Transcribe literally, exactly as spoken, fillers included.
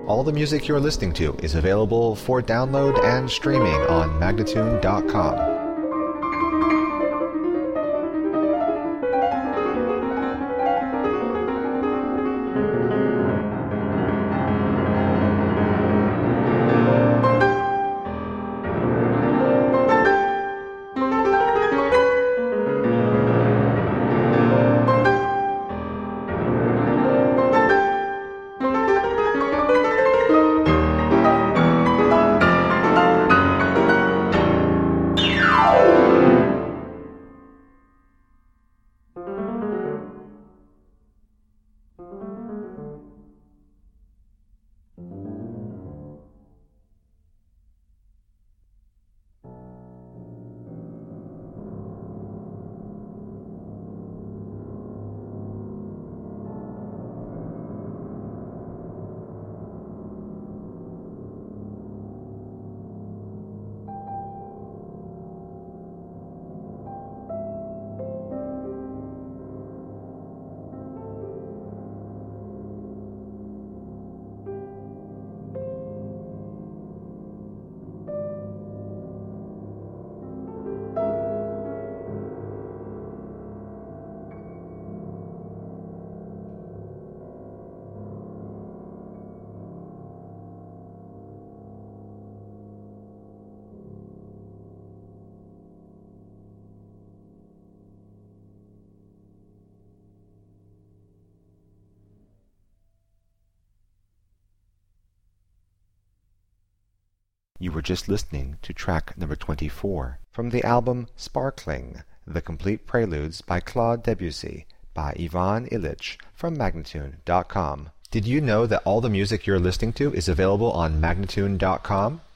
All the music you're listening to is available for download and streaming on Magnatune dot com. You were just listening to track number twenty-four from the album Sparkling, The Complete Preludes by Claude Debussy by Ivan Illich from Magnatune dot com. Did you know that all the music you're listening to is available on Magnatune dot com?